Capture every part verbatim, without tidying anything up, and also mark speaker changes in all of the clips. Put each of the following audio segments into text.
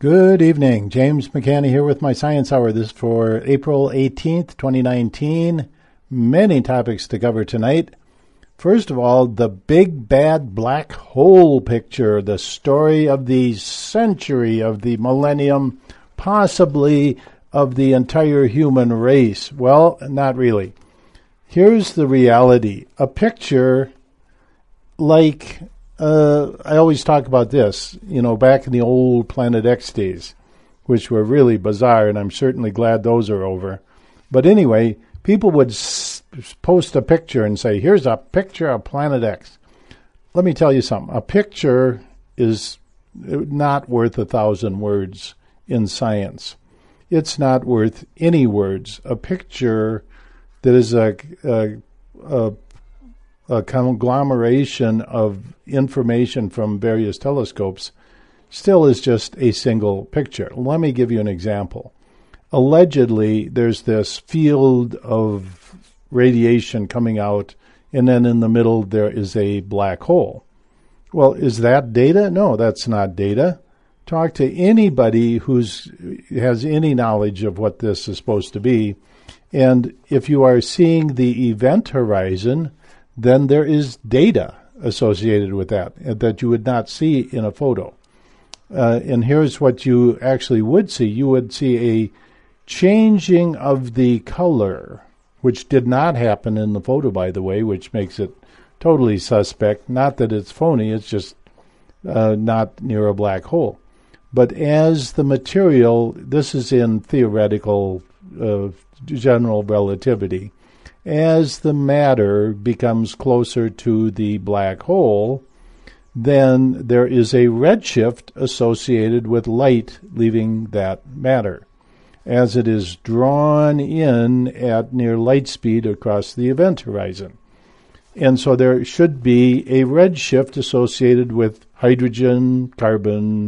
Speaker 1: Good evening. James McCanny here with my Science Hour. This is for April eighteenth, twenty nineteen. Many topics to cover tonight. First of all, the big bad black hole picture, the story of the century, of the millennium, possibly of the entire human race. Well, not really. Here's the reality. A picture like... Uh, I always talk about this, you know, back in the old Planet X days, which were really bizarre, and I'm certainly glad those are over. But anyway, people would s- post a picture and say, here's a picture of Planet X. Let me tell you something. A picture is not worth a thousand words in science. It's not worth any words. A picture that is a, a, a a conglomeration of information from various telescopes still is just a single picture. Let me give you an example. Allegedly, there's this field of radiation coming out, and then in the middle there is a black hole. Well, is that data? No, that's not data. Talk to anybody who's has any knowledge of what this is supposed to be, and if you are seeing the event horizon, then there is data associated with that that you would not see in a photo. Uh, and here's what you actually would see. You would see a changing of the color, which did not happen in the photo, by the way, which makes it totally suspect. Not that it's phony, it's just uh, not near a black hole. But as the material, this is in theoretical uh, general relativity, as the matter becomes closer to the black hole, then there is a redshift associated with light leaving that matter, as it is drawn in at near light speed across the event horizon. And so there should be a redshift associated with hydrogen, carbon,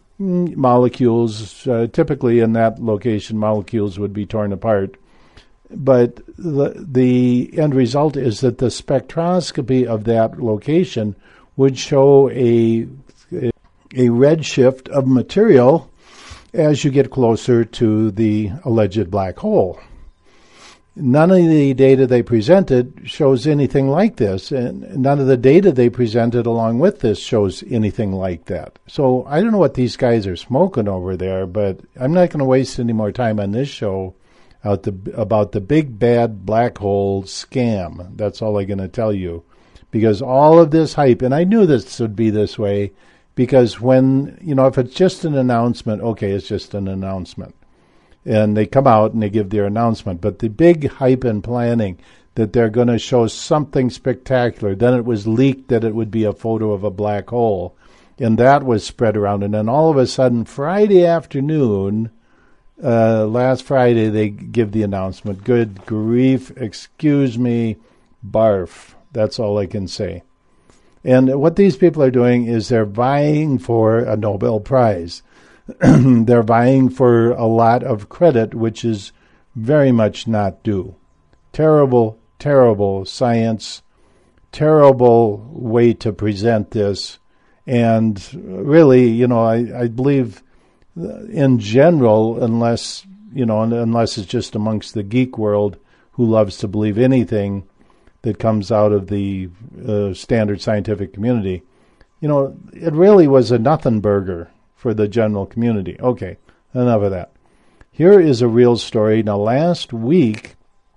Speaker 1: molecules. Uh, typically in that location, molecules would be torn apart. But the, the end result is that the spectroscopy of that location would show a, a, a redshift of material as you get closer to the alleged black hole. None of the data they presented shows anything like this, and none of the data they presented along with this shows anything like that. So I don't know what these guys are smoking over there, but I'm not going to waste any more time on this show out the, about the big bad black hole scam. That's all I'm going to tell you. Because all of this hype, and I knew this would be this way, because when, you know, if it's just an announcement, okay, it's just an announcement. And they come out and they give their announcement. But the big hype and planning that they're going to show something spectacular, then it was leaked that it would be a photo of a black hole. And that was spread around. And then all of a sudden, Friday afternoon, Uh, last Friday, they give the announcement. Good grief, excuse me, barf. That's all I can say. And what these people are doing is they're vying for a Nobel Prize. They're vying for a lot of credit, which is very much not due. Terrible, terrible science, terrible way to present this. And really, you know, I, I believe... in general, unless, you know, unless it's just amongst the geek world who loves to believe anything that comes out of the uh, standard scientific community, you know, it really was a nothing burger for the general community. Okay, enough of that. Here is a real story. Now, last week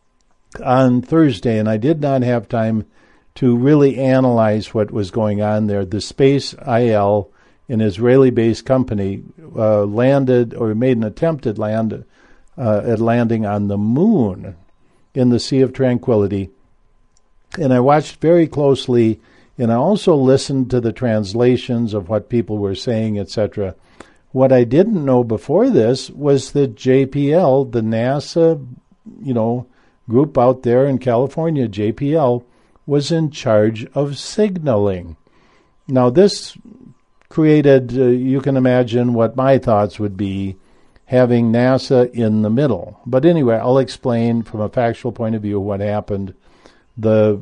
Speaker 1: on Thursday, and I did not have time to really analyze what was going on there, the Space I L, an Israeli-based company, uh, landed or made an attempt at land uh, at landing on the moon in the Sea of Tranquility. And I watched very closely, and I also listened to the translations of what people were saying, et cetera. What I didn't know before this was that J P L, the NASA, you know, group out there in California, J P L, was in charge of signaling. Now, this created, uh, you can imagine what my thoughts would be, having NASA in the middle. But anyway, I'll explain from a factual point of view what happened. The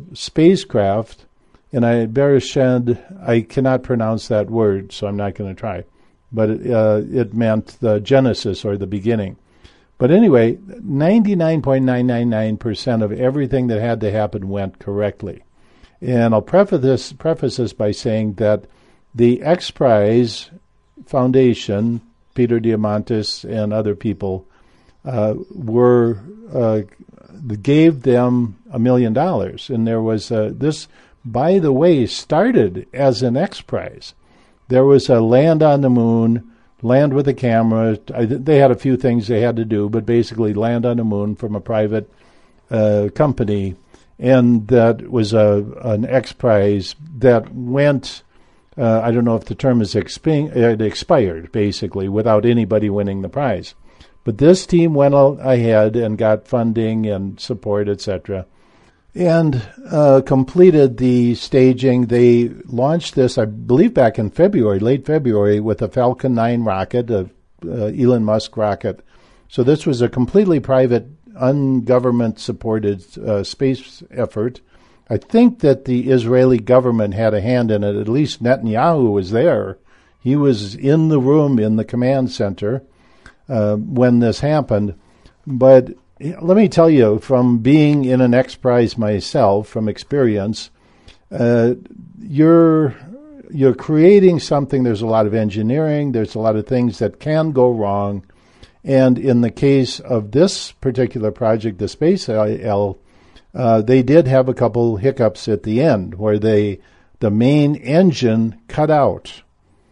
Speaker 1: spacecraft, and I better shed, I cannot pronounce that word, so I'm not going to try. but it, uh, it meant the genesis or the beginning. But anyway, ninety-nine point nine nine nine percent of everything that had to happen went correctly. And I'll preface this, preface this by saying that the X Prize Foundation, Peter Diamandis and other people, uh, were uh, gave them a million dollars. And there was a, this, by the way, started as an X Prize. There was a land on the moon, land with a camera. I, they had a few things they had to do, but basically land on the moon from a private uh, company. And that was a an X Prize that went, uh, I don't know if the term is expi- it expired, basically, without anybody winning the prize. But this team went ahead and got funding and support, et cetera, and uh, completed the staging. They launched this, I believe, back in February, late February, with a Falcon nine rocket, a uh, Elon Musk rocket. So this was a completely private, ungovernment-supported uh, space effort. I think that the Israeli government had a hand in it. At least Netanyahu was there. He was in the room in the command center uh, when this happened. But let me tell you, from being in an X Prize myself, from experience, uh, you're you're creating something. There's a lot of engineering. There's a lot of things that can go wrong. And in the case of this particular project, the Space L, uh, they did have a couple hiccups at the end where they the main engine cut out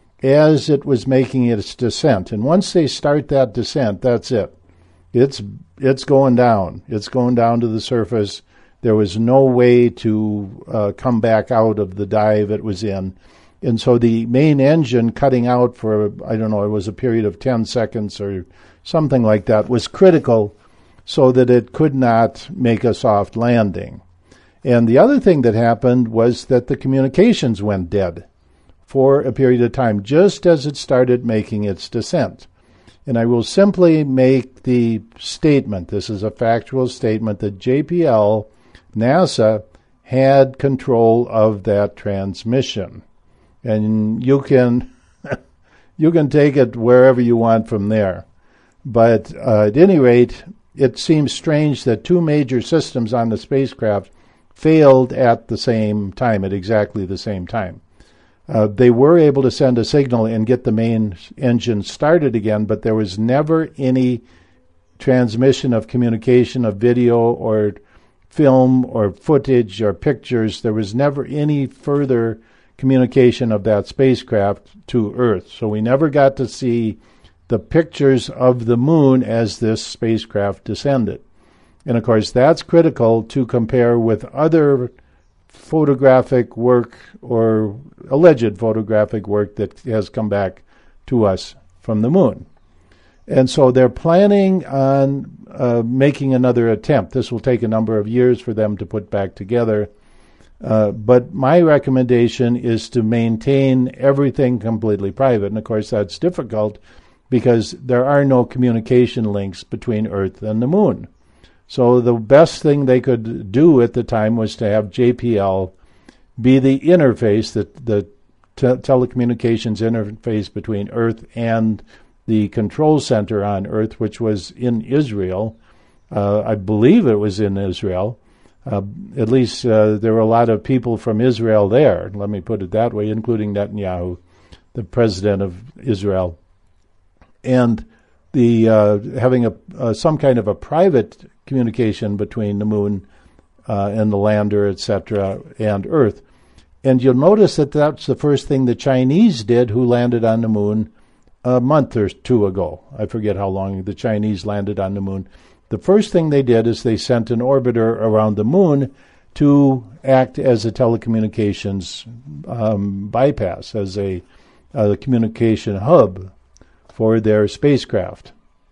Speaker 1: as it was making its descent. And once they start that descent, that's it. It's it's going down. It's going down to the surface. There was no way to uh, come back out of the dive it was in. And so the main engine cutting out for, I don't know, it was a period of ten seconds or something like that, was critical so that it could not make a soft landing. And the other thing that happened was that the communications went dead for a period of time, just as it started making its descent. And I will simply make the statement, this is a factual statement, that J P L, NASA, had control of that transmission. And you can you can take it wherever you want from there. But uh, at any rate, it seems strange that two major systems on the spacecraft failed at the same time, at exactly the same time. Uh, they were able to send a signal and get the main engine started again, but there was never any transmission of communication, of video or film or footage or pictures. There was never any further communication of that spacecraft to Earth. So we never got to see the pictures of the moon as this spacecraft descended. And of course, that's critical to compare with other photographic work or alleged photographic work that has come back to us from the moon. And so they're planning on uh, making another attempt. This will take a number of years for them to put back together. Uh, but my recommendation is to maintain everything completely private. And of course, that's difficult because there are no communication links between Earth and the moon. So the best thing they could do at the time was to have J P L be the interface, the, the te- telecommunications interface between Earth and the control center on Earth, which was in Israel. Uh, I believe it was in Israel. Uh, at least uh, there were a lot of people from Israel there, let me put it that way, including Netanyahu, the president of Israel. And the uh, having a uh, some kind of a private communication between the moon uh, and the lander, et cetera, and Earth. And you'll notice that that's the first thing the Chinese did, who landed on the moon a month or two ago. I forget how long the Chinese landed on the moon. The first thing they did is they sent an orbiter around the moon to act as a telecommunications um, bypass, as a, a communication hub for their spacecraft.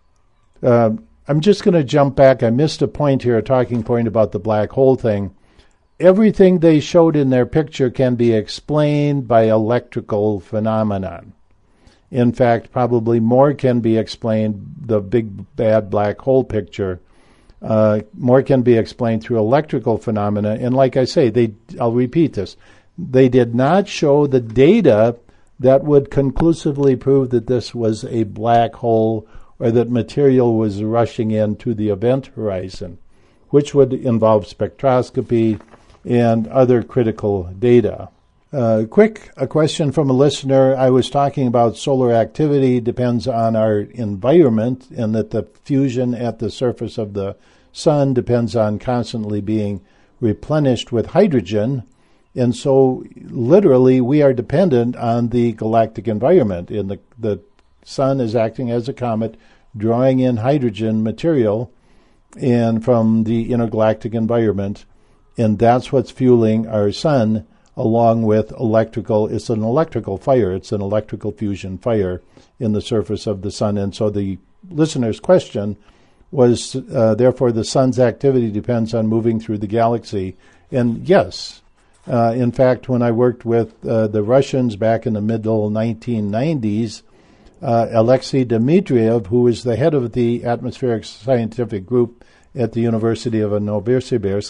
Speaker 1: Uh, I'm just going to jump back. I missed a point here, a talking point about the black hole thing. Everything they showed in their picture can be explained by electrical phenomenon. In fact, probably more can be explained, the big bad black hole picture, uh, more can be explained through electrical phenomena. And like I say, they I'll repeat this. They did not show the data that would conclusively prove that this was a black hole or that material was rushing into the event horizon, which would involve spectroscopy and other critical data. Uh, quick, a question from a listener. I was talking about solar activity depends on our environment, and that the fusion at the surface of the sun depends on constantly being replenished with hydrogen. And so literally we are dependent on the galactic environment. And the, the sun is acting as a comet, drawing in hydrogen material and from the intergalactic environment. And that's what's fueling our sun, along with electrical. It's an electrical fire. It's an electrical fusion fire in the surface of the sun. And so the listener's question was, uh, therefore, the sun's activity depends on moving through the galaxy. And yes, uh, in fact, when I worked with uh, the Russians back in the middle nineteen nineties, uh, Alexei Dmitriev, who was the head of the atmospheric scientific group at the University of Novosibirsk,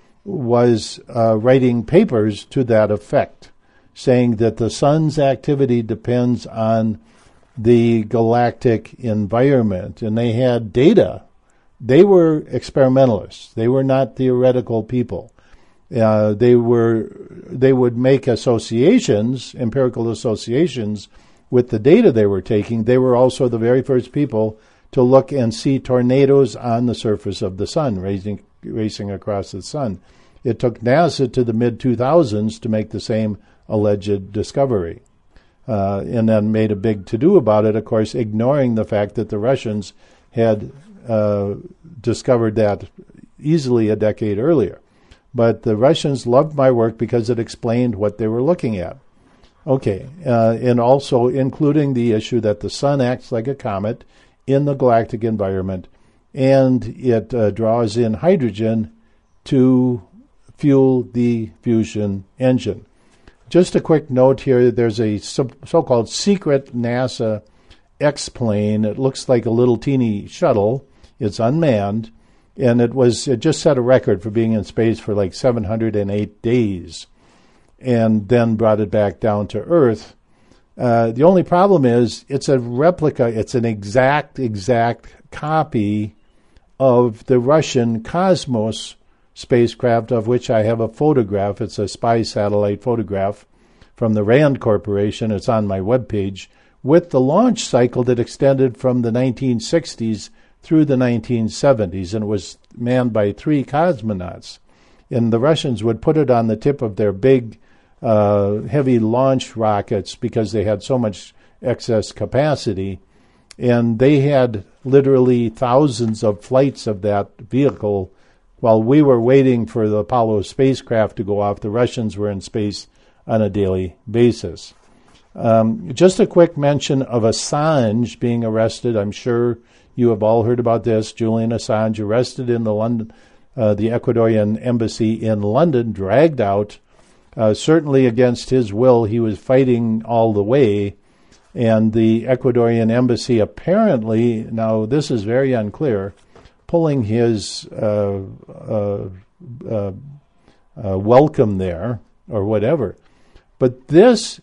Speaker 1: was uh, writing papers to that effect, saying that the sun's activity depends on the galactic environment. And they had data. They were experimentalists. They were not theoretical people. Uh, they were. They would make associations, empirical associations, with the data they were taking. They were also the very first people to look and see tornadoes on the surface of the sun, racing, racing across the sun. It took NASA to the mid two thousands to make the same alleged discovery, uh, and then made a big to-do about it, of course, ignoring the fact that the Russians had uh, discovered that easily a decade earlier. But the Russians loved my work because it explained what they were looking at. Okay, uh, and also including the issue that the sun acts like a comet in the galactic environment, and it uh, draws in hydrogen to fuel the fusion engine. Just a quick note here, there's a so-called secret NASA X-plane. It looks like a little teeny shuttle. It's unmanned, and it was it just set a record for being in space for like seven hundred eight days, and then brought it back down to Earth. Uh, the only problem is it's a replica, it's an exact, exact copy of the Russian Cosmos spacecraft, of which I have a photograph. It's a spy satellite photograph from the RAND Corporation. It's on my webpage, with the launch cycle that extended from the nineteen sixties through the nineteen seventies, and it was manned by three cosmonauts. And the Russians would put it on the tip of their big uh, heavy launch rockets because they had so much excess capacity. And they had literally thousands of flights of that vehicle. While we were waiting for the Apollo spacecraft to go off, the Russians were in space on a daily basis. Um, just a quick mention of Assange being arrested. I'm sure you have all heard about this. Julian Assange arrested in the London, uh, the Ecuadorian embassy in London, dragged out, uh, certainly against his will. He was fighting all the way, and the Ecuadorian embassy apparently, now this is very unclear, pulling his uh, uh, uh, uh, welcome there or whatever. But this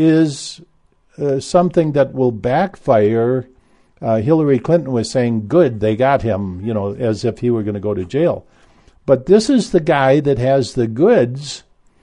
Speaker 1: is uh, something that will backfire. Uh, Hillary Clinton was saying, good, they got him, you know, as if he were going to go to jail. But this is the guy that has the goods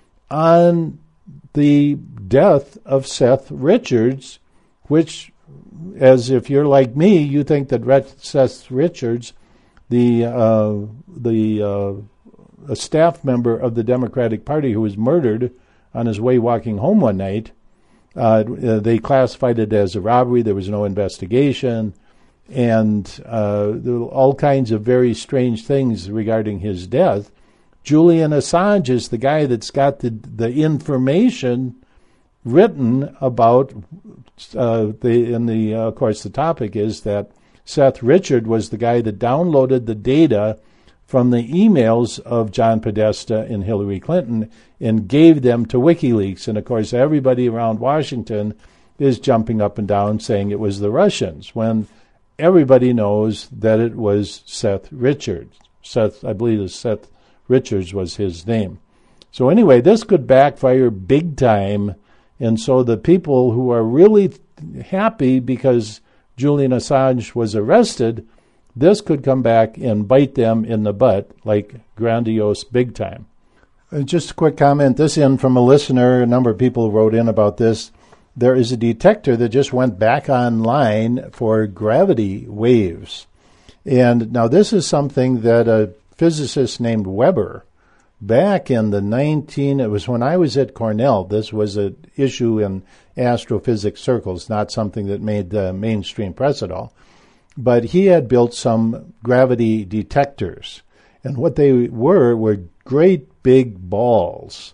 Speaker 1: on the death of Seth Richards, which, as if you're like me, you think that Seth Richards, the uh, the uh, a staff member of the Democratic Party who was murdered on his way walking home one night, uh, they classified it as a robbery. There was no investigation, and uh, there were all kinds of very strange things regarding his death. Julian Assange is the guy that's got the the information written about uh, the. And the uh, of course the topic is that Seth Richard was the guy that downloaded the data from the emails of John Podesta and Hillary Clinton and gave them to WikiLeaks. And, of course, everybody around Washington is jumping up and down saying it was the Russians, when everybody knows that it was Seth Richards. Seth, I believe it's Seth Richards was his name. So anyway, this could backfire big time, And so the people who are really happy because Julian Assange was arrested, this could come back and bite them in the butt like grandiose big time. Uh, just a quick comment, this in from a listener, a number of people wrote in about this. There is a detector that just went back online for gravity waves. And now this is something that a physicist named Weber, back in the nineteen, it was when I was at Cornell, this was an issue in astrophysics circles, not something that made the mainstream press at all. But he had built some gravity detectors. And what they were were great big balls.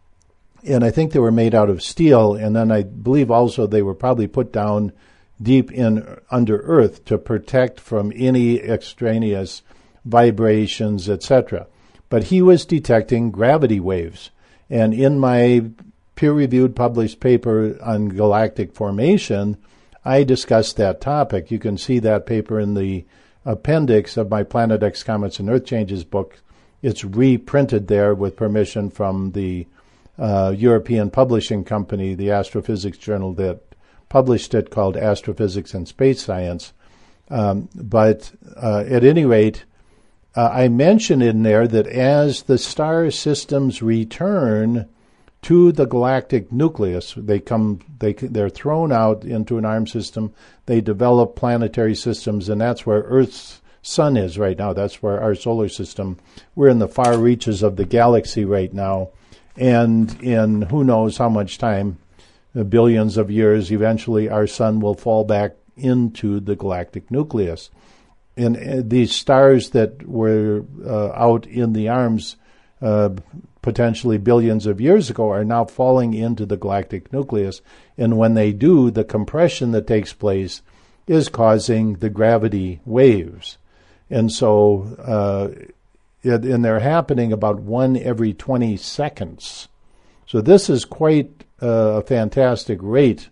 Speaker 1: And I think they were made out of steel. And then I believe also they were probably put down deep in under earth to protect from any extraneous vibrations, et cetera. But he was detecting gravity waves. And in my peer-reviewed published paper on galactic formation, I discussed that topic. You can see that paper in the appendix of my Planet X Comets and Earth Changes book. It's reprinted there with permission from the uh, European publishing company, the astrophysics journal that published it, called Astrophysics and Space Science. Um, but uh, at any rate, uh, I mention in there that as the star systems return to the galactic nucleus, they come, they they're thrown out into an arm system. They develop planetary systems, and that's where Earth's sun is right now. That's where our solar system. We're in the far reaches of the galaxy right now, and in who knows how much time, billions of years, eventually our sun will fall back into the galactic nucleus. And uh, these stars that were uh, out in the arms uh, potentially billions of years ago are now falling into the galactic nucleus. And when they do, the compression that takes place is causing the gravity waves. And so, uh, it, and they're happening about one every twenty seconds. So this is quite uh, a fantastic rate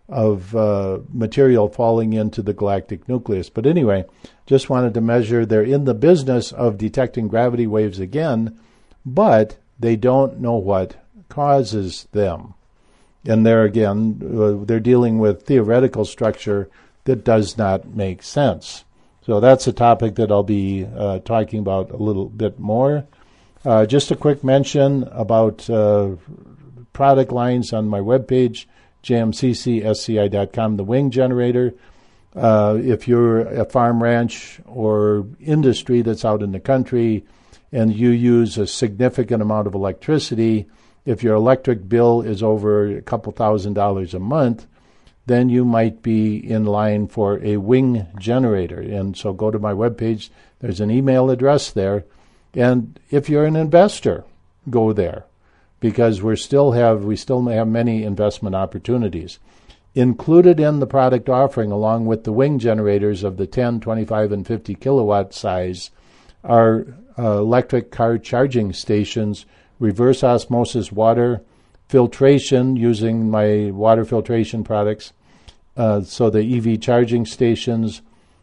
Speaker 1: of uh, material falling into the galactic nucleus. But anyway, just wanted to measure. They're in the business of detecting gravity waves again, but they don't know what causes them. And there again, uh, they're dealing with theoretical structure that does not make sense. So that's a topic that I'll be uh, talking about a little bit more. Uh, just a quick mention about uh, product lines on my webpage, j m c c s c i dot com, the wing generator. Uh, if you're a farm ranch or industry that's out in the country and you use a significant amount of electricity, if your electric bill is over a couple thousand dollars a month, then you might be in line for a wing generator. And so go to my webpage. There's an email address there. And if you're an investor, go there, because we still have we still have many investment opportunities. Included in the product offering, along with the wing generators of the ten, twenty-five, and fifty kilowatt size, are uh, electric car charging stations, reverse osmosis water filtration using my water filtration products, uh, so the E V charging stations,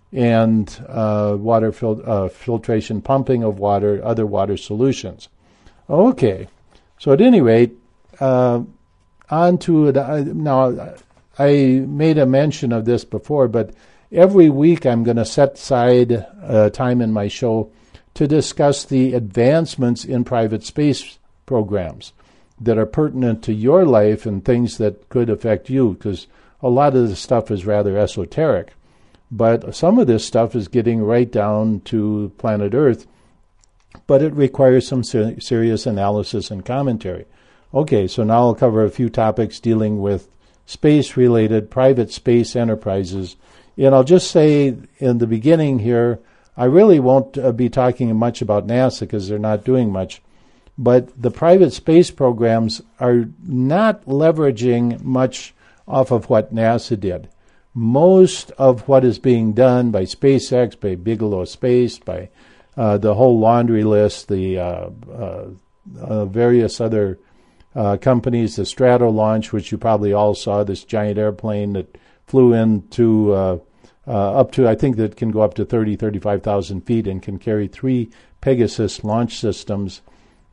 Speaker 1: and uh, water fil- uh, filtration pumping of water, other water solutions. Okay, so at any rate, uh, on to it. I, now, I made a mention of this before, but every week I'm going to set aside uh, time in my show to discuss the advancements in private space programs that are pertinent to your life and things that could affect you, because a lot of this stuff is rather esoteric. But some of this stuff is getting right down to planet Earth, but it requires some ser- serious analysis and commentary. Okay, so now I'll cover a few topics dealing with space-related private space enterprises. And I'll just say in the beginning here, I really won't uh, be talking much about NASA because they're not doing much. But the private space programs are not leveraging much off of what NASA did. Most of what is being done by SpaceX, by Bigelow Space, by uh, the whole laundry list, the uh, uh, uh, various other uh, companies, the Strato launch, which you probably all saw, this giant airplane that flew into uh, uh, up to, I think that can go up to thirty, thirty-five thousand feet and can carry three Pegasus launch systems.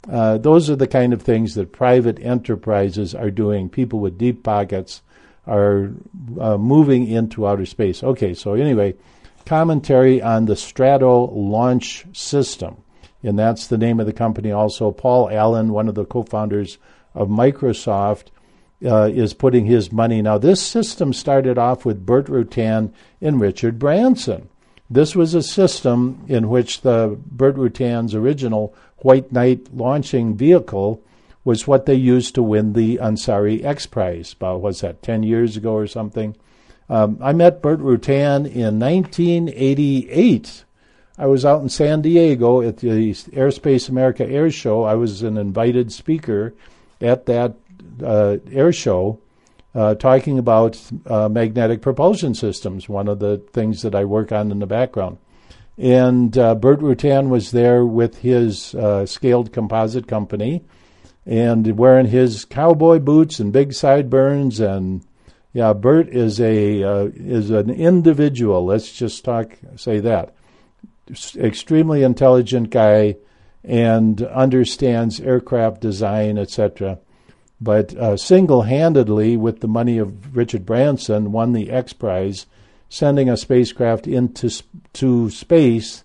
Speaker 1: Uh, those are the kind of things that private enterprises are doing. People with deep pockets are uh, moving into outer space. Okay, so anyway, commentary on the Strato launch system. And that's the name of the company also. Paul Allen, one of the co-founders of Microsoft, uh, is putting his money. Now, this system started off with Burt Rutan and Richard Branson. This was a system in which the Burt Rutan's original White Knight launching vehicle was what they used to win the Ansari X Prize, about, what's that, ten years ago or something. Um, I met Burt Rutan in nineteen eighty-eight. I was out in San Diego at the Airspace America Air Show. I was an invited speaker at that uh, air show uh, talking about uh, magnetic propulsion systems, one of the things that I work on in the background. And uh, Burt Rutan was there with his uh, scaled composite company and wearing his cowboy boots and big sideburns. And yeah, Burt is a uh, is an individual. Let's just talk say that. Extremely intelligent guy and understands aircraft design, et cetera. But uh, single-handedly, with the money of Richard Branson, won the X Prize, sending a spacecraft into to space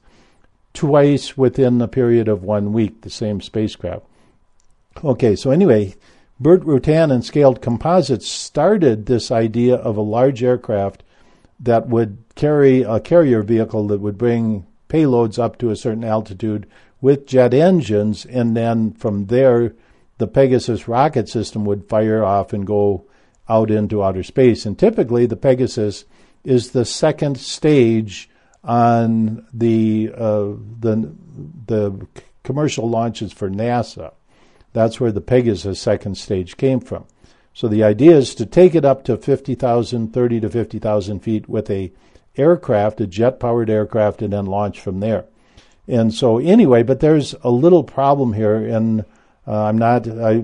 Speaker 1: twice within the period of one week, the same spacecraft. Okay, so anyway, Burt Rutan and Scaled Composites started this idea of a large aircraft that would carry a carrier vehicle that would bring payloads up to a certain altitude with jet engines, and then from there, the Pegasus rocket system would fire off and go out into outer space. And typically, the Pegasus is the second stage on the uh, the the commercial launches for NASA. That's where the Pegasus second stage came from. So the idea is to take it up to fifty thousand, thirty to fifty thousand feet with a aircraft, a jet-powered aircraft, and then launch from there. And so anyway, but there's a little problem here, and uh, I'm not, I,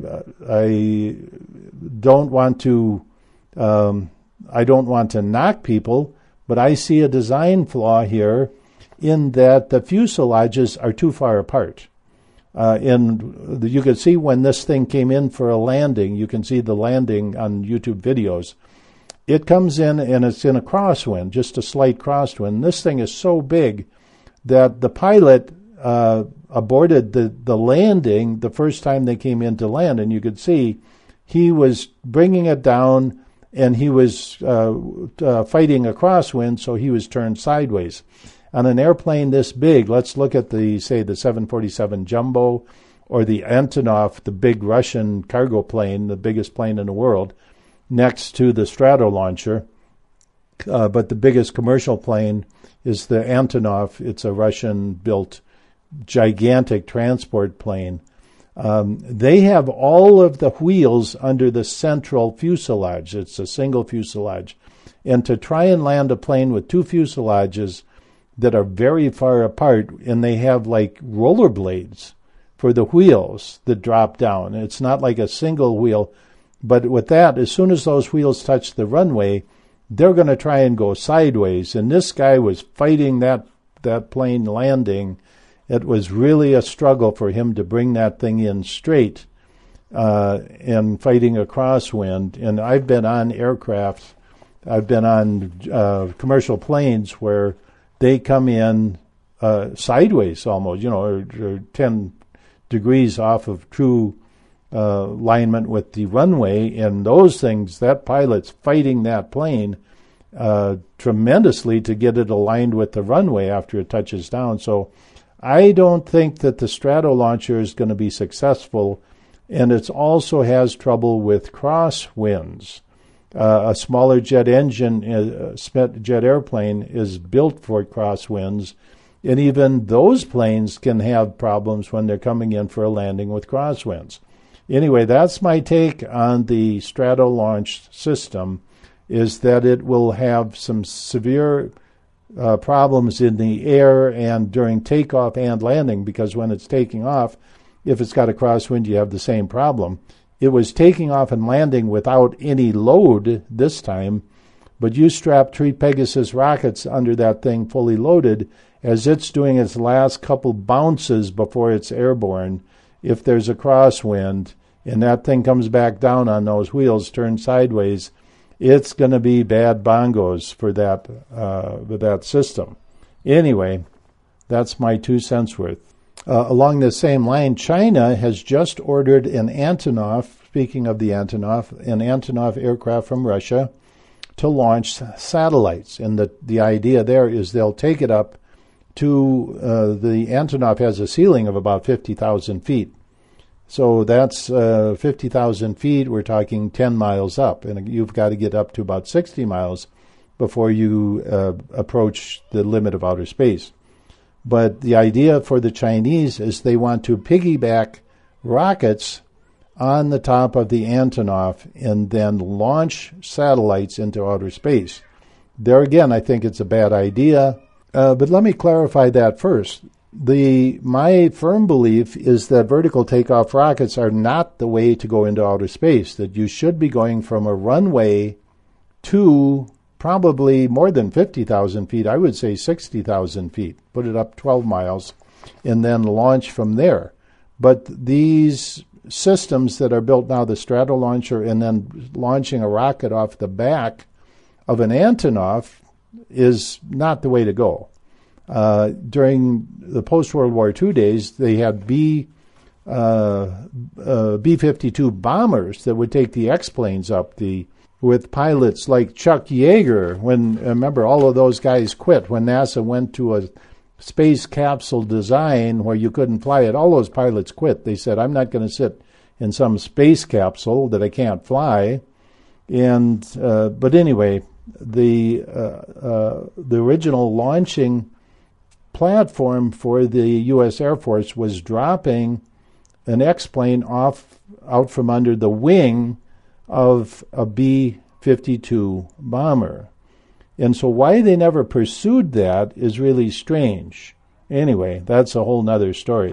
Speaker 1: I don't want to, um, I don't want to knock people, but I see a design flaw here in that the fuselages are too far apart. Uh, and you can see when this thing came in for a landing, you can see the landing on YouTube videos. It comes in and it's in a crosswind, just a slight crosswind. This thing is so big that the pilot uh, aborted the, the landing the first time they came in to land, and you could see he was bringing it down and he was uh, uh, fighting a crosswind, so he was turned sideways. On an airplane this big, let's look at the, say, the seven forty-seven Jumbo or the Antonov, the big Russian cargo plane, the biggest plane in the world, next to the Strato launcher. Uh, but the biggest commercial plane is the Antonov. It's a Russian-built gigantic transport plane. Um, they have all of the wheels under the central fuselage. It's a single fuselage. And to try and land a plane with two fuselages that are very far apart, and they have like rollerblades for the wheels that drop down. It's not like a single wheel, but with that, as soon as those wheels touch the runway, they're going to try and go sideways. And this guy was fighting that, that plane landing. It was really a struggle for him to bring that thing in straight uh, and fighting a crosswind. And I've been on aircraft, I've been on uh, commercial planes where they come in uh, sideways almost, you know, or, or ten degrees off of true uh, alignment with the runway. And those things, that pilot's fighting that plane uh, tremendously to get it aligned with the runway after it touches down. So I don't think that the Strato launcher is going to be successful, and it also has trouble with crosswinds. Uh, a smaller jet engine, uh, jet airplane, is built for crosswinds, and even those planes can have problems when they're coming in for a landing with crosswinds. Anyway, that's my take on the Strato launch system, is that it will have some severe uh, problems in the air and during takeoff and landing, because when it's taking off, if it's got a crosswind, you have the same problem. It was taking off and landing without any load this time, but you strap three Pegasus rockets under that thing fully loaded as it's doing its last couple bounces before it's airborne, if there's a crosswind and that thing comes back down on those wheels, turned sideways, it's going to be bad bongos for that uh, for that system. Anyway, that's my two cents worth. Uh, along the same line, China has just ordered an Antonov, speaking of the Antonov, an Antonov aircraft from Russia to launch satellites. And the, the idea there is they'll take it up to, uh, the Antonov has a ceiling of about fifty thousand feet. So that's uh, fifty thousand feet, we're talking ten miles up. And you've got to get up to about sixty miles before you uh, approach the limit of outer space. But the idea for the Chinese is they want to piggyback rockets on the top of the Antonov and then launch satellites into outer space. There again, I think it's a bad idea. Uh, but let me clarify that first. The my firm belief is that vertical takeoff rockets are not the way to go into outer space, that you should be going from a runway to probably more than fifty thousand feet. I would say sixty thousand feet. Put it up twelve miles and then launch from there. But these systems that are built now, the Stratolauncher and then launching a rocket off the back of an Antonov, is not the way to go. Uh, during the post-World War Two days, they had B uh, uh, B fifty-two bombers that would take the X-planes up the with pilots like Chuck Yeager. When remember, all of those guys quit when NASA went to a space capsule design where you couldn't fly it. All those pilots quit. They said, "I'm not going to sit in some space capsule that I can't fly." And uh, but anyway, the uh, uh, the original launching platform for the U S Air Force was dropping an X-plane off out from under the wing of a B fifty-two bomber. And so why they never pursued that is really strange. Anyway, that's a whole nother story.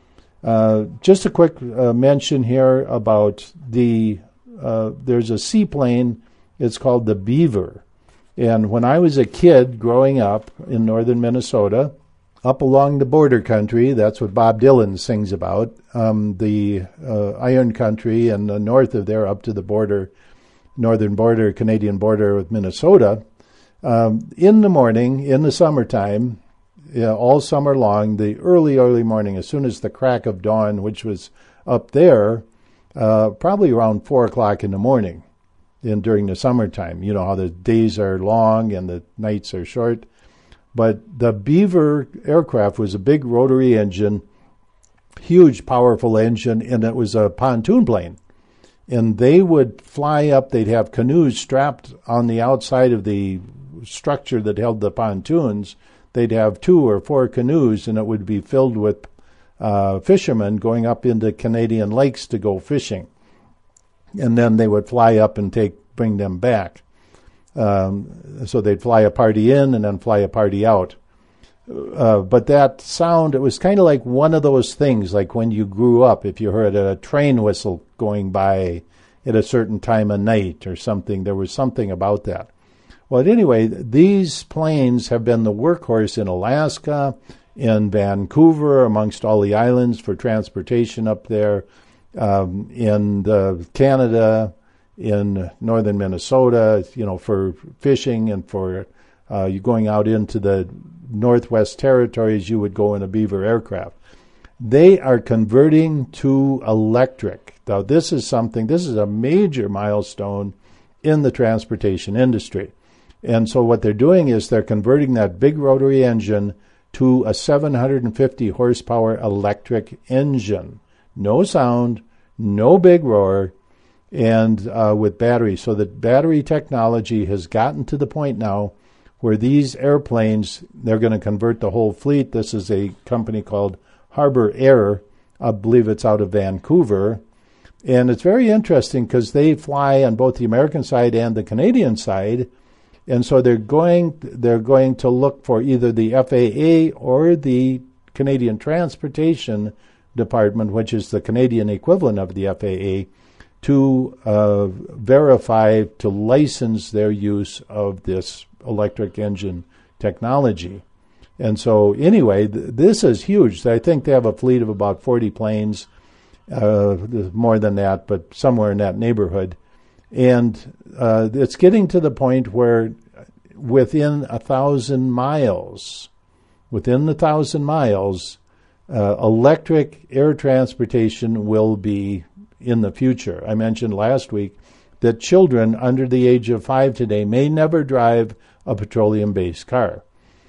Speaker 1: Uh, just a quick uh, mention here about the, uh, there's a seaplane, it's called the Beaver. And when I was a kid growing up in northern Minnesota, up along the border country, that's what Bob Dylan sings about, um, the uh, Iron Country and the north of there up to the border, northern border, Canadian border with Minnesota. Um, in the morning, in the summertime, yeah, all summer long, the early, early morning, as soon as the crack of dawn, which was up there, uh, probably around four o'clock in the morning, in during the summertime. You know how the days are long and the nights are short. But the Beaver aircraft was a big rotary engine, huge, powerful engine, and it was a pontoon plane. And they would fly up, they'd have canoes strapped on the outside of the structure that held the pontoons. They'd have two or four canoes, and it would be filled with uh, fishermen going up into Canadian lakes to go fishing. And then they would fly up and take bring them back. Um, so they'd fly a party in and then fly a party out. Uh, but that sound, it was kind of like one of those things, like when you grew up, if you heard a train whistle going by at a certain time of night or something, there was something about that. Well, anyway, these planes have been the workhorse in Alaska, in Vancouver, amongst all the islands for transportation up there, um, in uh, Canada, in northern Minnesota, you know, for fishing and for uh, you going out into the Northwest Territories, you would go in a Beaver aircraft. They are converting to electric. Now, this is something, this is a major milestone in the transportation industry. And so what they're doing is they're converting that big rotary engine to a seven hundred fifty horsepower electric engine. No sound, no big roar, and uh, with battery. So the battery technology has gotten to the point now where these airplanes, they're going to convert the whole fleet. This is a company called Harbor Air. I believe it's out of Vancouver. And it's very interesting because they fly on both the American side and the Canadian side. And so they're going they're going to look for either the F A A or the Canadian Transportation Department, which is the Canadian equivalent of the F A A, to uh, verify, to license their use of this electric engine technology. And so anyway, th- this is huge. I think they have a fleet of about forty planes. uh, more than that, but somewhere in that neighborhood. And uh, it's getting to the point where within a thousand miles, within the thousand miles, uh, electric air transportation will be in the future. I mentioned last week that children under the age of five today may never drive a petroleum-based car.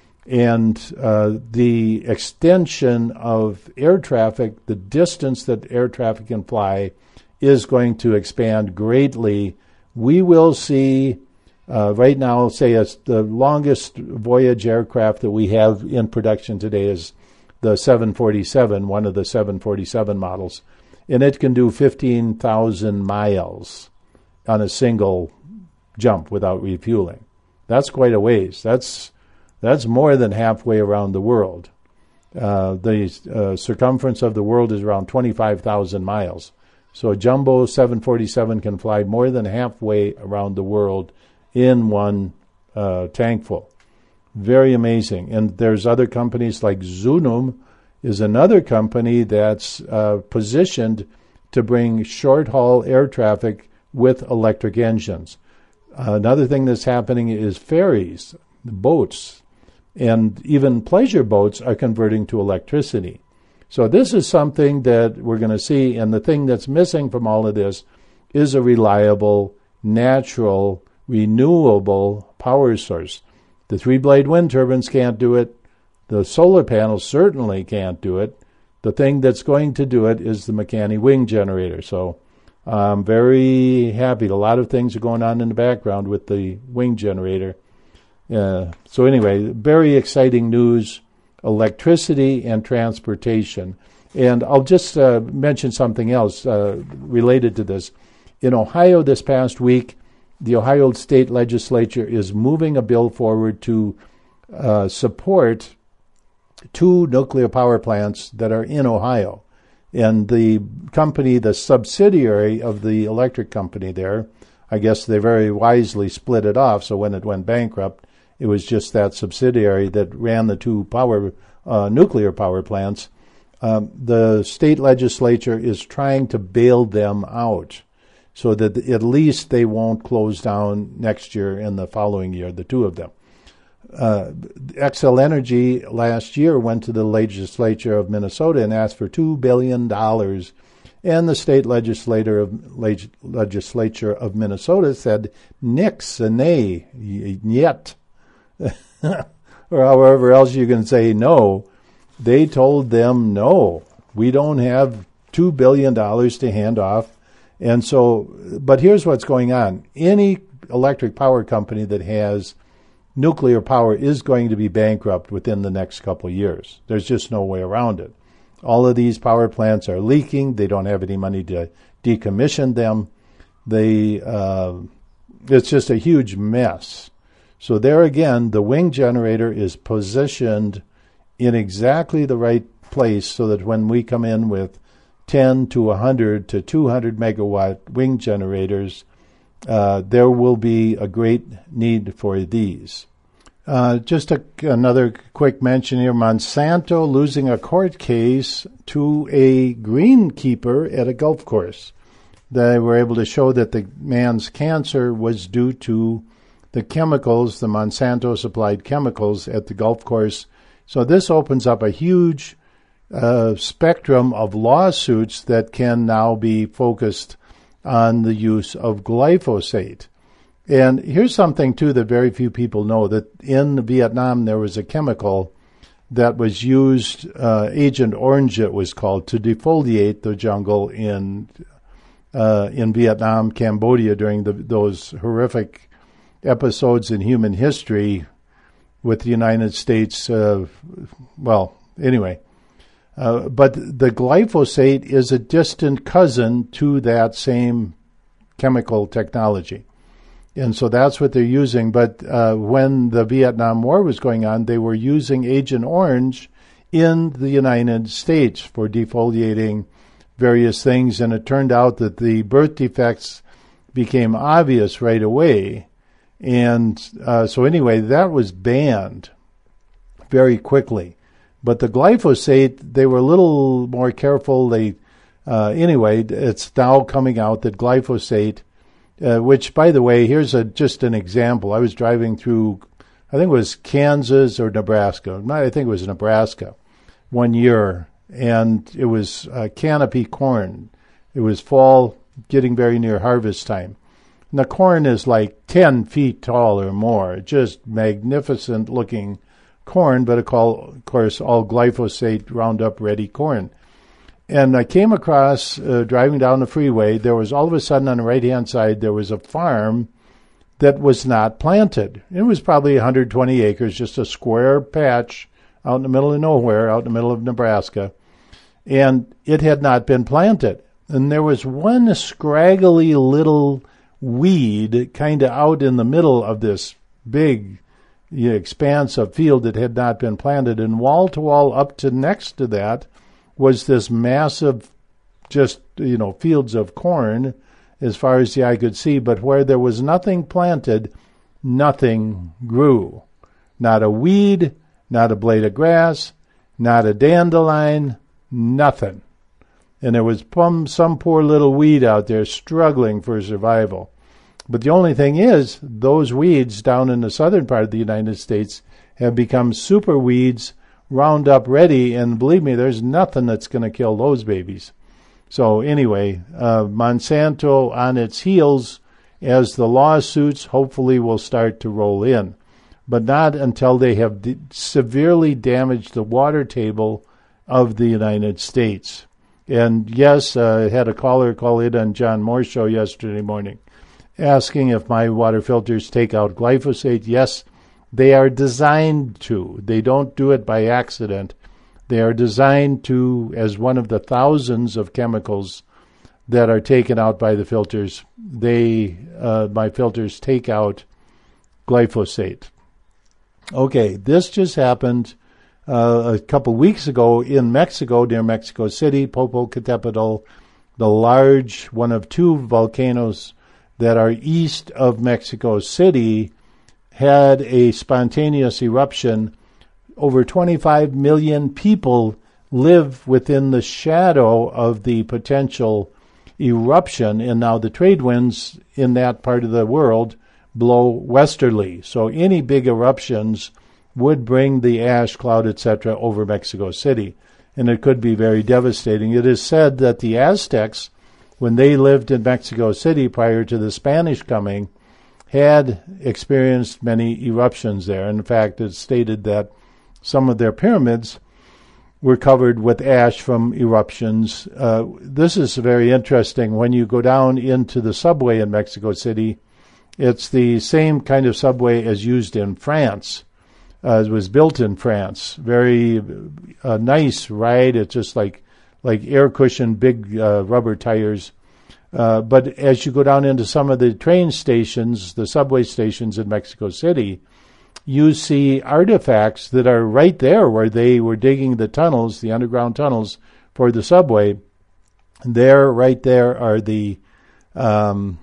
Speaker 1: And uh, the extension of air traffic, the distance that air traffic can fly, is going to expand greatly. We will see, uh, right now, say it's the longest voyage aircraft that we have in production today is the seven forty-seven, one of the seven forty-seven models, and it can do fifteen thousand miles on a single jump without refueling. That's quite a ways. That's that's more than halfway around the world. Uh, the uh, circumference of the world is around twenty-five thousand miles. So a jumbo seven forty-seven can fly more than halfway around the world in one uh, tankful. Very amazing. And there's other companies like Zunum is another company that's uh, positioned to bring short-haul air traffic with electric engines. Uh, another thing that's happening is ferries, boats, and even pleasure boats are converting to electricity. So this is something that we're going to see, and the thing that's missing from all of this is a reliable, natural, renewable power source. The three-blade wind turbines can't do it. The solar panels certainly can't do it. The thing that's going to do it is the McCanney wing generator. So I'm very happy. A lot of things are going on in the background with the wing generator. Uh, so anyway, very exciting news, electricity and transportation. And I'll just uh, mention something else uh, related to this. In Ohio this past week, the Ohio State Legislature is moving a bill forward to uh, support two nuclear power plants that are in Ohio. And the company, the subsidiary of the electric company there, I guess they very wisely split it off, so when it went bankrupt, it was just that subsidiary that ran the two power uh, nuclear power plants. Um, the state legislature is trying to bail them out so that at least they won't close down next year and the following year, the two of them. Uh, Xcel Energy last year went to the legislature of Minnesota and asked for two billion dollars, and the state legislator of, leg, legislature of Minnesota said, nix, a nay, yet, or however else you can say no. They told them, no, we don't have two billion dollars to hand off. And so, but here's what's going on. Any electric power company that has nuclear power is going to be bankrupt within the next couple of years. There's just no way around it. All of these power plants are leaking. They don't have any money to decommission them. They, uh, it's just a huge mess. So there again, the wing generator is positioned in exactly the right place so that when we come in with ten to one hundred to two hundred megawatt wing generators, uh, there will be a great need for these. Uh, just a, another quick mention here. Monsanto losing a court case to a greenkeeper at a golf course. They were able to show that the man's cancer was due to the chemicals, the Monsanto supplied chemicals at the golf course. So this opens up a huge uh, spectrum of lawsuits that can now be focused on the use of glyphosate. And here's something, too, that very few people know, that in Vietnam there was a chemical that was used, uh, Agent Orange it was called, to defoliate the jungle in uh, in Vietnam, Cambodia during the, those horrific episodes in human history with the United States. Uh, well, anyway. Uh, but the glyphosate is a distant cousin to that same chemical technology. And so that's what they're using. But uh, when the Vietnam War was going on, they were using Agent Orange in the United States for defoliating various things. And it turned out that the birth defects became obvious right away. And uh, so anyway, that was banned very quickly. But the glyphosate, they were a little more careful. They uh, anyway, it's now coming out that glyphosate, uh, which, by the way, here's a just an example. I was driving through, I think it was Kansas or Nebraska. I think it was Nebraska one year, and it was uh, canopy corn. It was fall, getting very near harvest time. And the corn is like ten feet tall or more, just magnificent looking corn, but of course all glyphosate Roundup ready corn. And I came across, uh, driving down the freeway, there was all of a sudden on the right-hand side, there was a farm that was not planted. It was probably one hundred twenty acres, just a square patch out in the middle of nowhere, out in the middle of Nebraska. And it had not been planted. And there was one scraggly little weed kind of out in the middle of this big you know, expanse of field that had not been planted. And wall to wall up to next to that was this massive, just, you know, fields of corn as far as the eye could see. But where there was nothing planted, nothing grew. Not a weed, not a blade of grass, not a dandelion, nothing. And there was some poor little weed out there struggling for survival. But the only thing is, those weeds down in the southern part of the United States have become super weeds, Roundup ready, and believe me, there's nothing that's going to kill those babies. So anyway, uh, Monsanto on its heels as the lawsuits hopefully will start to roll in, but not until they have d- severely damaged the water table of the United States. And yes, uh, I had a caller call in on John Moore's show yesterday morning asking if my water filters take out glyphosate. Yes, they are designed to. They don't do it by accident. They are designed to, as one of the thousands of chemicals that are taken out by the filters, they, uh, my filters take out glyphosate. Okay, this just happened Uh, a couple weeks ago in Mexico, near Mexico City, Popocatépetl, the large, one of two volcanoes that are east of Mexico City, had a spontaneous eruption. Over twenty-five million people live within the shadow of the potential eruption, and now the trade winds in that part of the world blow westerly. So any big eruptions would bring the ash cloud, et cetera, over Mexico City, and it could be very devastating. It is said that the Aztecs, when they lived in Mexico City prior to the Spanish coming, had experienced many eruptions there. In fact, it's stated that some of their pyramids were covered with ash from eruptions. Uh, this is very interesting. When you go down into the subway in Mexico City, it's the same kind of subway as used in France. Uh, it was built in France. Very uh, nice ride. It's just like like air cushion, big uh, rubber tires. Uh, but as you go down into some of the train stations, the subway stations in Mexico City, you see artifacts that are right there where they were digging the tunnels, the underground tunnels for the subway. There, right there, are the um,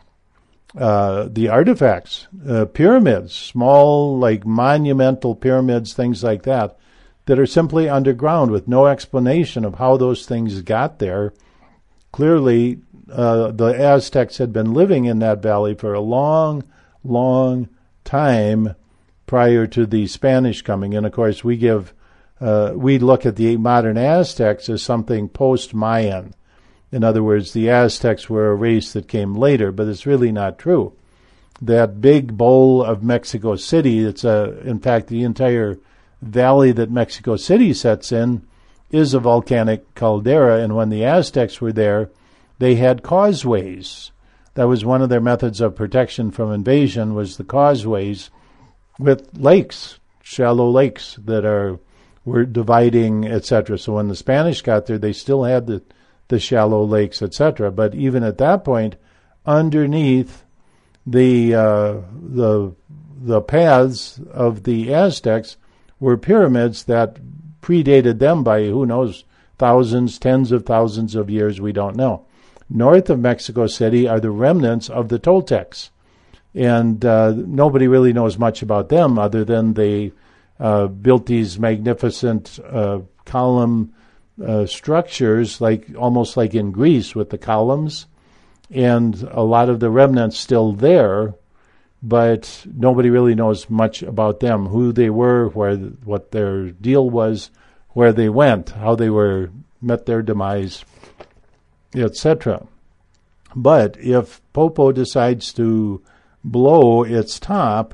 Speaker 1: Uh, the artifacts, uh, pyramids, small, like monumental pyramids, things like that, that are simply underground with no explanation of how those things got there. Clearly, uh, the Aztecs had been living in that valley for a long, long time prior to the Spanish coming. And of course, we give, uh, we look at the modern Aztecs as something post-Mayan. In other words, the Aztecs were a race that came later, but it's really not true. That big bowl of Mexico City, it's a, in fact, the entire valley that Mexico City sets in is a volcanic caldera, and when the Aztecs were there, they had causeways. That was one of their methods of protection from invasion, was the causeways with lakes, shallow lakes that are were dividing, et cetera. So when the Spanish got there, they still had the the shallow lakes, et cetera. But even at that point, underneath the uh, the the paths of the Aztecs were pyramids that predated them by, who knows, thousands, tens of thousands of years, we don't know. North of Mexico City are the remnants of the Toltecs. And uh, nobody really knows much about them other than they uh, built these magnificent uh, column uh, structures, like almost like in Greece with the columns, and a lot of the remnants still there, but nobody really knows much about them, who they were, where what their deal was, where they went, how they were met their demise, et cetera. But if Popo decides to blow its top,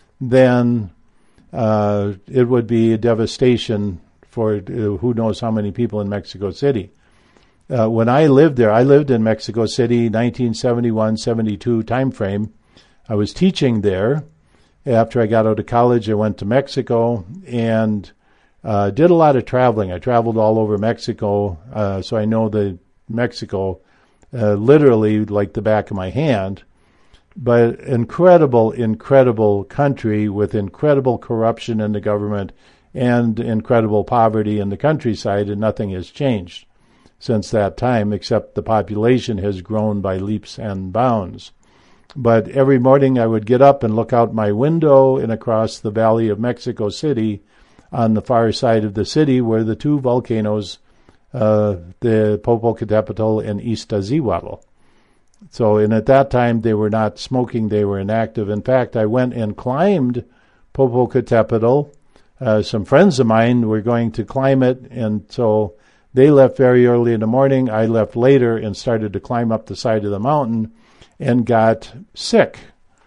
Speaker 1: then uh, it would be a devastation for uh, who knows how many people in Mexico City. Uh, when I lived there, I lived in Mexico City, nineteen seventy-one seventy-two time frame. I was teaching there. After I got out of college, I went to Mexico and uh, did a lot of traveling. I traveled all over Mexico, uh, so I know the Mexico uh, literally like the back of my hand. But incredible, incredible country with incredible corruption in the government and incredible poverty in the countryside, and nothing has changed since that time, except the population has grown by leaps and bounds. But every morning I would get up and look out my window and across the valley of Mexico City on the far side of the city were the two volcanoes, uh, the Popocatépetl and Iztaccíhuatl. So, and at that time they were not smoking, they were inactive. In fact, I went and climbed Popocatépetl. Uh, some friends of mine were going to climb it, and so they left very early in the morning. I left later and started to climb up the side of the mountain and got sick.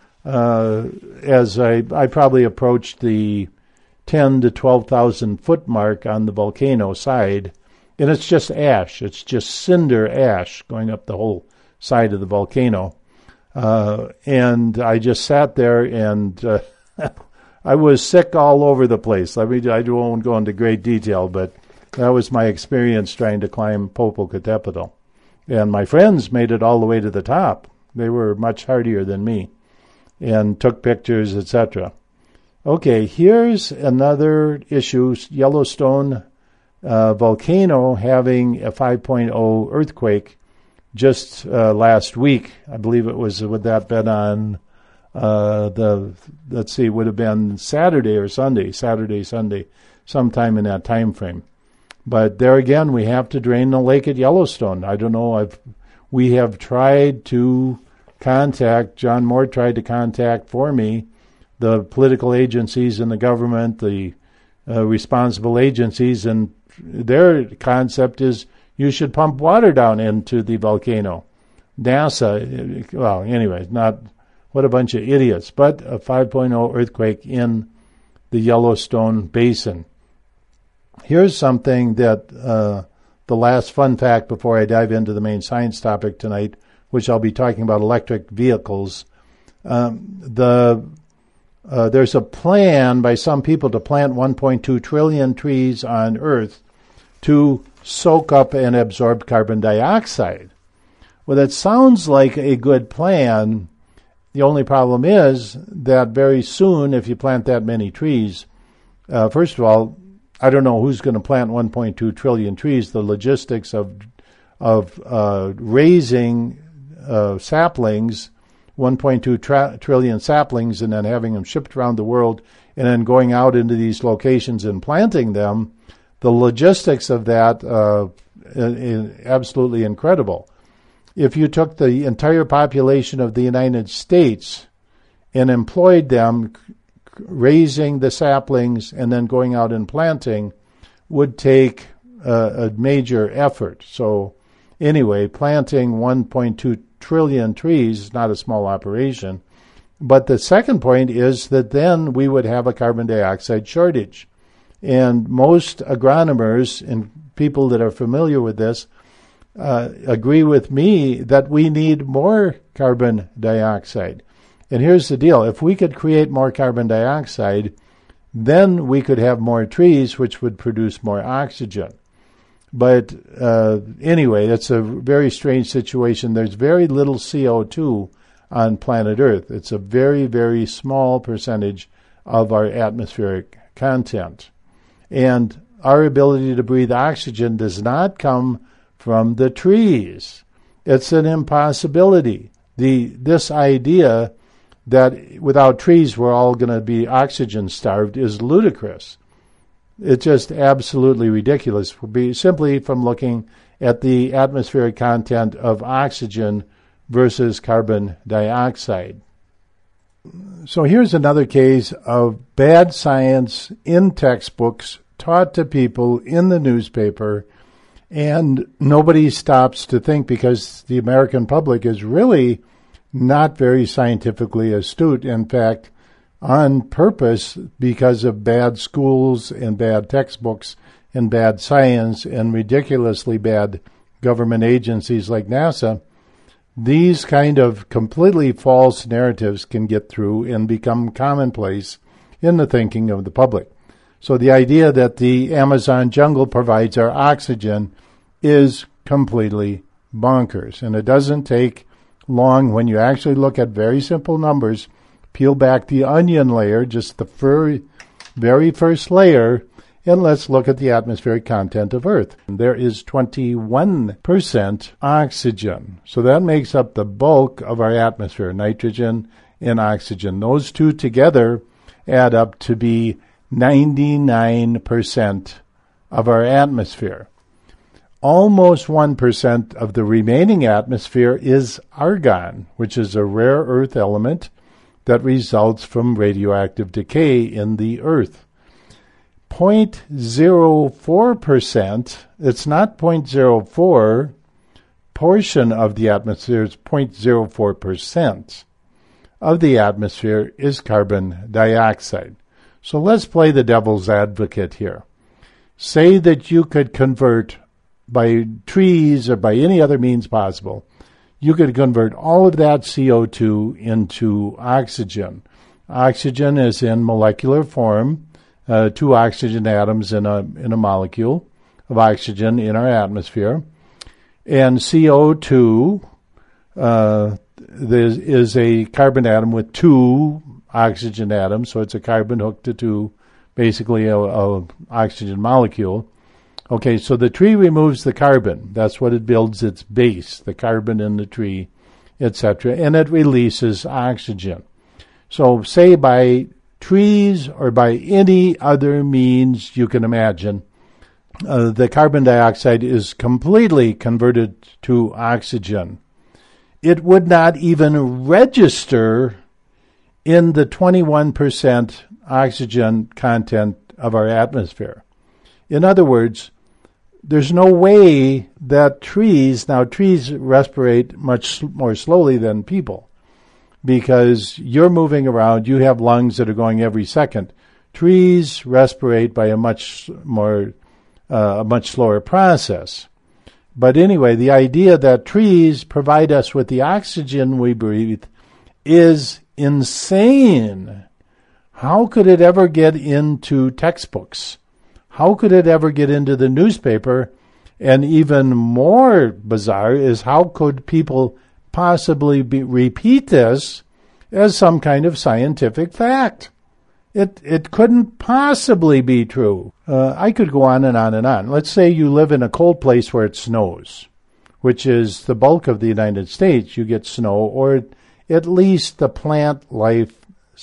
Speaker 1: Uh, as I, I probably approached the ten to twelve thousand foot mark on the volcano side, and it's just ash. It's just cinder ash going up the whole side of the volcano. Uh, and I just sat there and uh, I was sick all over the place. I mean, I won't go into great detail, but that was my experience trying to climb Popocatépetl. And my friends made it all the way to the top. They were much hardier than me and took pictures, et cetera. Okay, here's another issue, Yellowstone uh, volcano having a five point oh earthquake just uh, last week. I believe it was, would that been on uh, the, let's see, would have been Saturday or Sunday, Saturday, Sunday, sometime in that time frame. But there again, we have to drain the lake at Yellowstone. I don't know, I've, we have tried to contact, John Moore tried to contact for me, the political agencies in the government, the uh, responsible agencies, and their concept is you should pump water down into the volcano. NASA, well, anyway, not, what a bunch of idiots, but a five point oh earthquake in the Yellowstone Basin. Here's something that, uh, the last fun fact before I dive into the main science topic tonight, which I'll be talking about electric vehicles. Um, the uh, there's a plan by some people to plant one point two trillion trees on Earth to soak up and absorb carbon dioxide. Well, that sounds like a good plan. The only problem is that very soon, if you plant that many trees, uh, first of all, I don't know who's going to plant one point two trillion trees. The logistics of of uh, raising uh, saplings, one point two tra- trillion saplings, and then having them shipped around the world, and then going out into these locations and planting them, the logistics of that uh, is absolutely incredible. If you took the entire population of the United States and employed them raising the saplings and then going out and planting, would take uh, a major effort. So anyway, planting one point two trillion trees is not a small operation. But the second point is that then we would have a carbon dioxide shortage. And most agronomers and people that are familiar with this uh, agree with me that we need more carbon dioxide. And here's the deal. If we could create more carbon dioxide, then we could have more trees, which would produce more oxygen. But uh, anyway, it's a very strange situation. There's very little C O two on planet Earth. It's a very, very small percentage of our atmospheric content. And our ability to breathe oxygen does not come from the trees. It's an impossibility. The this idea that without trees we're all going to be oxygen starved is ludicrous. It's just absolutely ridiculous, be simply from looking at the atmospheric content of oxygen versus carbon dioxide. So here's another case of bad science in textbooks taught to people in the newspaper, and nobody stops to think because the American public is really not very scientifically astute. In fact, on purpose, because of bad schools and bad textbooks and bad science and ridiculously bad government agencies like NASA, these kind of completely false narratives can get through and become commonplace in the thinking of the public. So the idea that the Amazon jungle provides our oxygen is completely bonkers. And it doesn't take long when you actually look at very simple numbers, peel back the onion layer, just the fur, very first layer, and let's look at the atmospheric content of Earth. There is twenty-one percent oxygen. So that makes up the bulk of our atmosphere, nitrogen and oxygen. Those two together add up to be ninety-nine percent of our atmosphere. Almost one percent of the remaining atmosphere is argon, which is a rare earth element that results from radioactive decay in the earth. zero point zero four percent, it's not zero point zero four portion of the atmosphere, it's zero point zero four percent of the atmosphere is carbon dioxide. So let's play the devil's advocate here. Say that you could convert by trees or by any other means possible, you could convert all of that C O two into oxygen. Oxygen is in molecular form, uh, two oxygen atoms in a in a molecule of oxygen in our atmosphere. And C O two uh, is, is a carbon atom with two oxygen atoms, so it's a carbon hooked to two, basically a, a oxygen molecule. Okay, so the tree removes the carbon. That's what it builds its base, the carbon in the tree, et cetera, and it releases oxygen. So say by trees or by any other means you can imagine, uh, the carbon dioxide is completely converted to oxygen. It would not even register in the twenty-one percent oxygen content of our atmosphere. In other words, there's no way that trees, now trees respirate much more slowly than people because you're moving around, you have lungs that are going every second. Trees respirate by a much more, uh, a much slower process. But anyway, the idea that trees provide us with the oxygen we breathe is insane. How could it ever get into textbooks? How could it ever get into the newspaper? And even more bizarre is how could people possibly be, repeat this as some kind of scientific fact? It it couldn't possibly be true. Uh, I could go on and on and on. Let's say you live in a cold place where it snows, which is the bulk of the United States. You get snow, or at least the plant life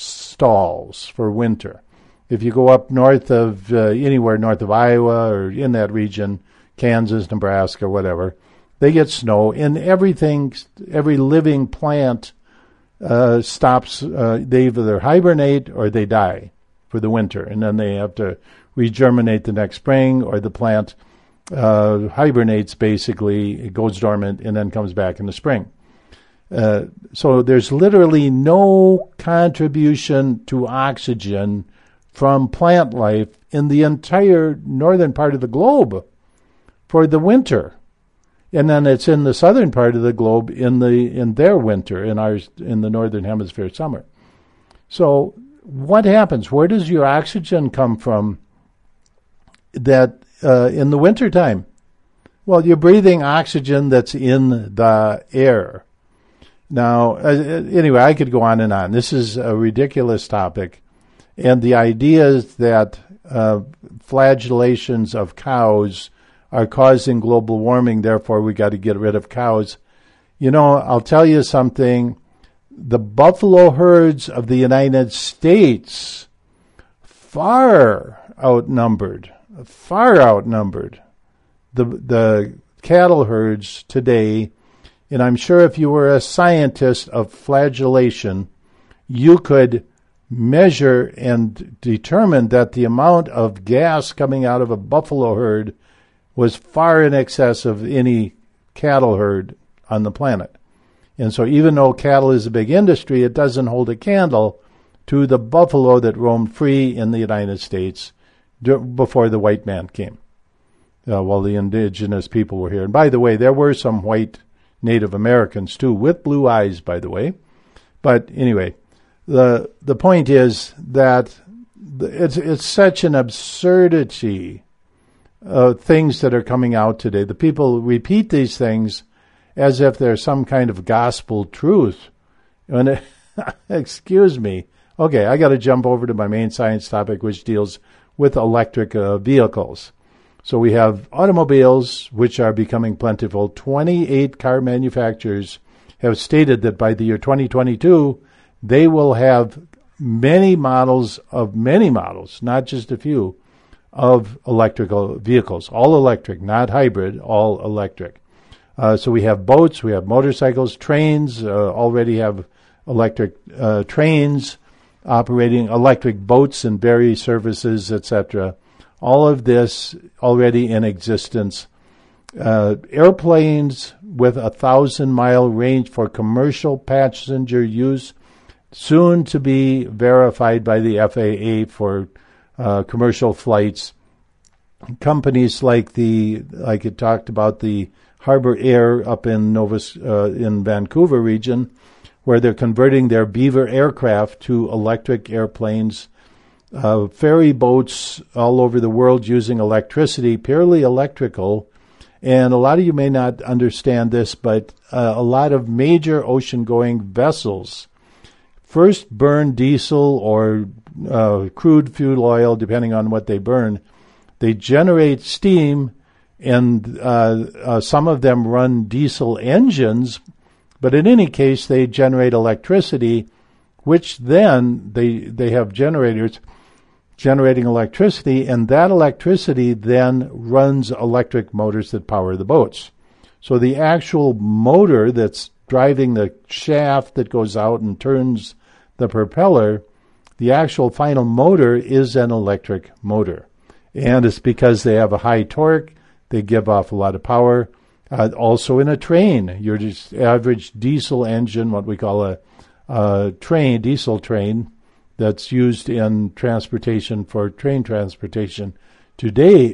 Speaker 1: stalls for winter. If you go up north of, uh, anywhere north of Iowa or in that region, Kansas, Nebraska, whatever, they get snow, and everything, every living plant uh, stops. Uh, they either hibernate or they die for the winter, and then they have to regerminate the next spring, or the plant uh, hibernates basically, it goes dormant, and then comes back in the spring. Uh, so there's literally no contribution to oxygen from plant life in the entire northern part of the globe for the winter. And then it's in the southern part of the globe in the in their winter, in ours in the northern hemisphere summer. So what happens? Where does your oxygen come from that uh, in the wintertime? Well, you're breathing oxygen that's in the air. Now, uh, anyway, I could go on and on. This is a ridiculous topic. And the idea is that uh, flagellations of cows are causing global warming, therefore we got to get rid of cows. You know, I'll tell you something. The buffalo herds of the United States far outnumbered, far outnumbered the the cattle herds today. And I'm sure if you were a scientist of flagellation, you could measure and determine that the amount of gas coming out of a buffalo herd was far in excess of any cattle herd on the planet. And so even though cattle is a big industry, it doesn't hold a candle to the buffalo that roamed free in the United States before the white man came, uh, while the indigenous people were here. And by the way, there were some white Native Americans too, with blue eyes, by the way. But anyway, the the point is that it's it's such an absurdity of things that are coming out today. The people repeat these things as if they're some kind of gospel truth. And excuse me. Okay, I got to jump over to my main science topic, which deals with electric uh, vehicles. So we have automobiles, which are becoming plentiful. twenty-eight car manufacturers have stated that by the year twenty twenty-two, they will have many models of many models, not just a few, of electrical vehicles. All electric, not hybrid, all electric. Uh, so we have boats, we have motorcycles, trains, uh, already have electric uh, trains, operating electric boats and ferry services, et cetera. All of this already in existence. Uh, airplanes with a thousand-mile range for commercial passenger use, soon to be verified by the F A A for uh, commercial flights. Companies like the, like it talked about, the Harbor Air up in Nova, uh, in Vancouver region, where they're converting their Beaver aircraft to electric airplanes. Uh, ferry boats all over the world using electricity, purely electrical. And a lot of you may not understand this, but uh, a lot of major ocean-going vessels first burn diesel or uh, crude fuel oil, depending on what they burn. They generate steam, and uh, uh, some of them run diesel engines, but in any case, they generate electricity, which then they they have generators generating electricity, and that electricity then runs electric motors that power the boats. So the actual motor that's driving the shaft that goes out and turns the propeller, the actual final motor is an electric motor. And it's because they have a high torque, they give off a lot of power. Uh, also in a train, your just average diesel engine, what we call a, a train, diesel train, that's used in transportation for train transportation. Today,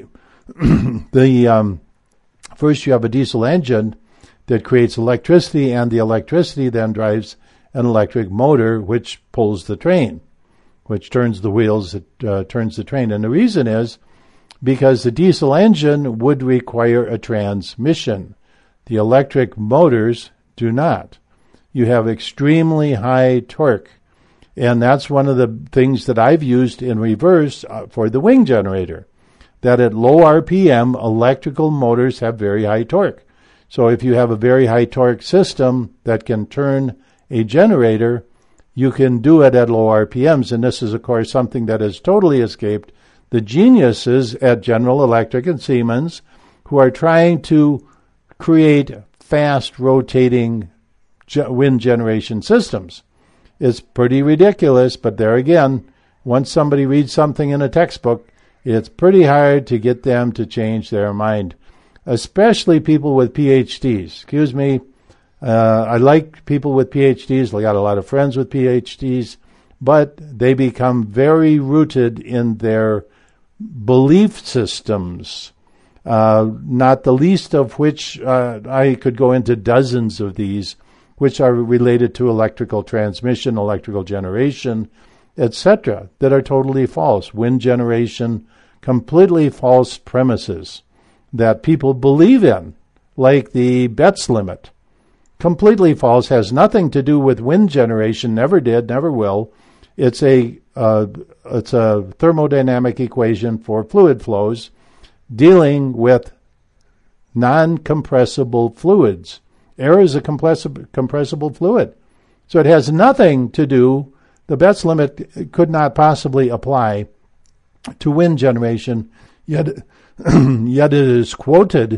Speaker 1: the um, first you have a diesel engine that creates electricity, and the electricity then drives an electric motor which pulls the train, which turns the wheels, it uh, turns the train. And the reason is because the diesel engine would require a transmission. The electric motors do not. You have extremely high torque. And that's one of the things that I've used in reverse uh, for the wing generator, that at low R P M, electrical motors have very high torque. So if you have a very high torque system that can turn a generator, you can do it at low R P Ms. And this is, of course, something that has totally escaped the geniuses at General Electric and Siemens, who are trying to create fast rotating ge- wind generation systems. It's pretty ridiculous, but there again, once somebody reads something in a textbook, it's pretty hard to get them to change their mind, especially people with P H Ds. Excuse me, uh, I like people with P H Ds. I got a lot of friends with P H Ds, but they become very rooted in their belief systems, uh, not the least of which uh, I could go into dozens of these, which are related to electrical transmission, electrical generation, et cetera, that are totally false. Wind generation, completely false premises that people believe in, like the Betz limit. Completely false, has nothing to do with wind generation, never did, never will. It's a uh, it's a thermodynamic equation for fluid flows dealing with non-compressible fluids. Air is a compressible, compressible fluid. So it has nothing to do, the Betz limit could not possibly apply to wind generation, yet, yet it is quoted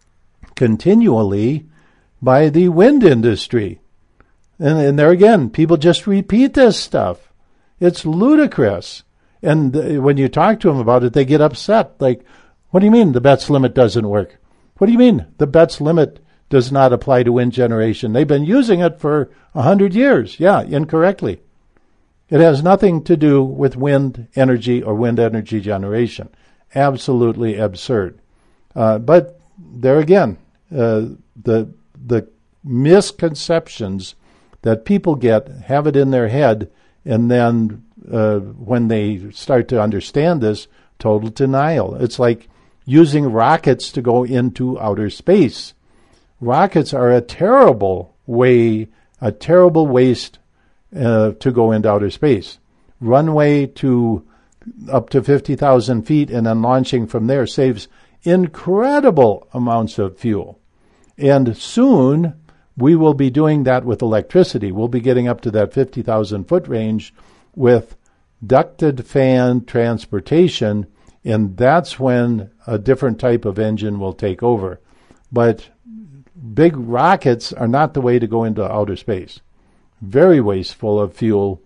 Speaker 1: continually by the wind industry. And, and there again, people just repeat this stuff. It's ludicrous. And uh, when you talk to them about it, they get upset. Like, what do you mean the Betz limit doesn't work? What do you mean the Betz limit does not apply to wind generation? They've been using it for a hundred years. Yeah, incorrectly. It has nothing to do with wind energy or wind energy generation. Absolutely absurd. Uh, but there again, uh, the the misconceptions that people get, have it in their head, and then uh, when they start to understand this, total denial. It's like using rockets to go into outer space. Rockets are a terrible way, a terrible waste uh, to go into outer space. Runway to up to fifty thousand feet and then launching from there saves incredible amounts of fuel. And soon we will be doing that with electricity. We'll be getting up to that fifty thousand foot range with ducted fan transportation, and that's when a different type of engine will take over. But big rockets are not the way to go into outer space. Very wasteful of fuel.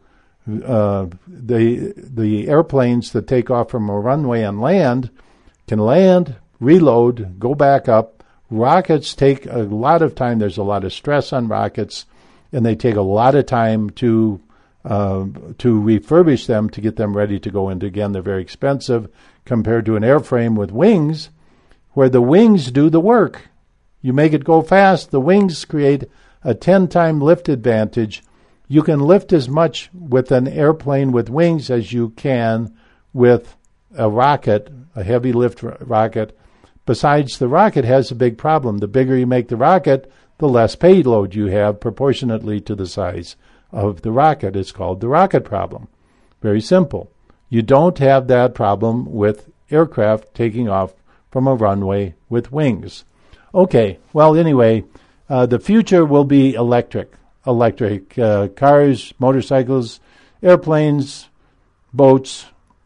Speaker 1: Uh, the the airplanes that take off from a runway and land can land, reload, go back up. Rockets take a lot of time. There's a lot of stress on rockets, and they take a lot of time to uh, to refurbish them to get them ready to go into. Again, they're very expensive compared to an airframe with wings, where the wings do the work. You make it go fast. The wings create a ten-time lift advantage. You can lift as much with an airplane with wings as you can with a rocket, a heavy lift ro- rocket. Besides, the rocket has a big problem. The bigger you make the rocket, the less payload you have proportionately to the size of the rocket. It's called the rocket problem. Very simple. You don't have that problem with aircraft taking off from a runway with wings. Okay, well, anyway, uh, the future will be electric. Electric uh, cars, motorcycles, airplanes, boats,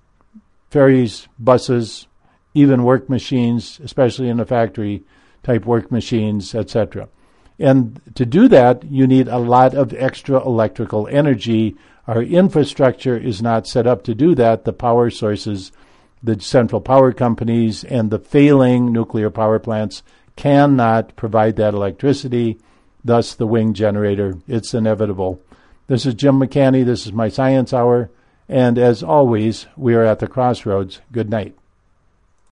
Speaker 1: ferries, buses, even work machines, especially in the factory type work machines, et cetera. And to do that, you need a lot of extra electrical energy. Our infrastructure is not set up to do that. The power sources, the central power companies, and the failing nuclear power plants cannot provide that electricity. Thus, the wing generator. It's inevitable. This is Jim McCanny. This is my Science Hour. And as always, we are at the crossroads. Good night.